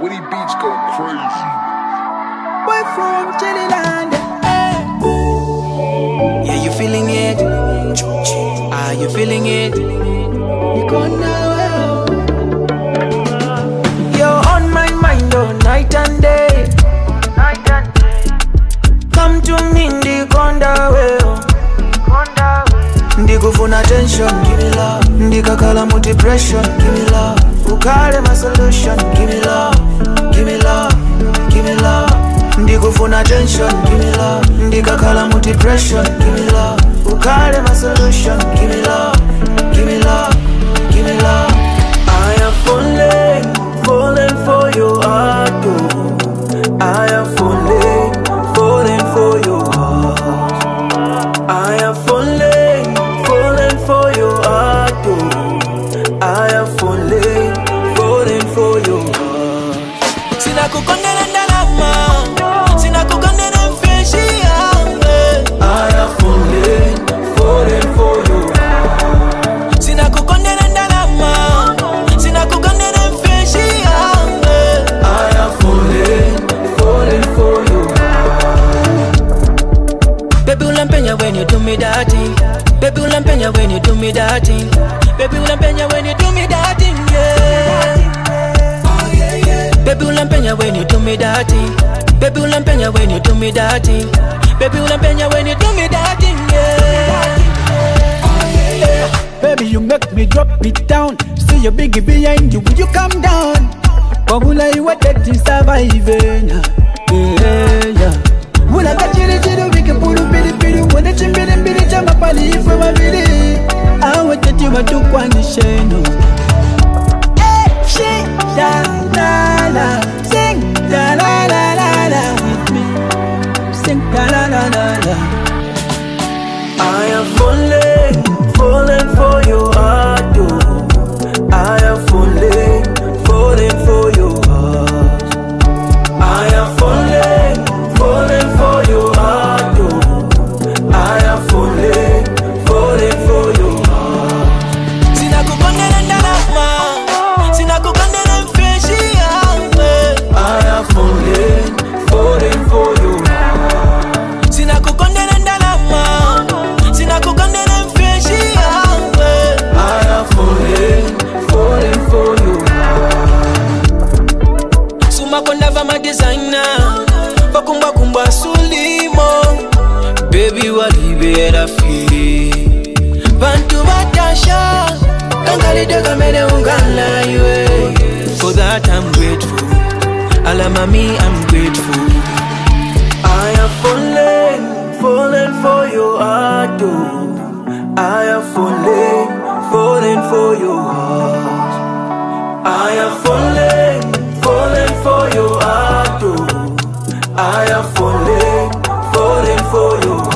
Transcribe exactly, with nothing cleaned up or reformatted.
Woody Beats go crazy. Boy from Chililand. Yeah, you feeling it? Are you feeling it? You gonna You're on my mind all night and day. Night and day. Come to me, ndikonda wewe. Ndikufuna attention, give me love. Ndikakala mu depression, give me love. Ukale my solution, give me love. Give me love, give me love. Ndikufuna attention, give me love. Ndikakala mu depression, give me love. Ukale my solution, give me love. Give me love, give me love. I am falling, falling for your heart, oh. I am falling, falling for your heart. I am falling, falling for your heart, oh. I am falling, falling for your heart. Sina kukondena ndalama, sina kukondena mfeshi yange. I am falling, falling for your heart. Sina kukondena ndalama, sina kukondena mfeshi yange. I am falling, falling for your heart. Baby ulampenya when you do me that thing. Baby ulampenya when you do me that thing. Baby ulampenya when you do me that thing, yeah. Oh yeah yeah. Baby ulampenya when you do me that thing. Baby ulampenya when you do me that thing. Baby ulampenya when you do me that thing, yeah. Oh yeah yeah. Baby, you make me drop it down. See your biggie behind you, will you come down? Wabula you are dead to surviving. Yeah, yeah. Wula kachiri chiri wiki puru pili pili. Wone chimbili mbili chama pali ife mabili. Awe teti watu kwa nisheno. Hey, she, da, la, la. Sing, da, la, la, la, la. With me. Sing, da, la, la, la, la. I am falling, falling for your heart, oh. I am falling, falling for your heart. I am falling, falling for your heart, oh. I am falling, falling for your heart. Sina kukondena ndalama, sina kukondena mfeshi yange. I am falling, falling for your heart. Sina kukondena ndalama, sina kukondena mfeshi yange. I am falling, falling for your heart. Suma konda vama designer, vakumba kumba sulimo. Baby walibera fi bantu batasha kangalide kamene ungala iwe. For that I'm grateful, ala mami I'm grateful. I am falling, falling for your heart, oh. I am falling, falling for your heart. I am falling, falling for your heart, oh. I am falling, falling for your heart.